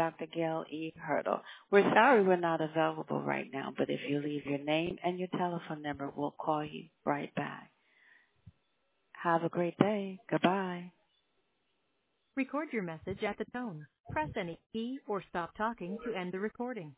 Dr. Gail E. Hurdle. We're sorry we're not available right now, but if you leave your name and your telephone number, we'll call you right back. Have a great day. Goodbye. Record your message at the tone. Press any key or stop talking to end the recording.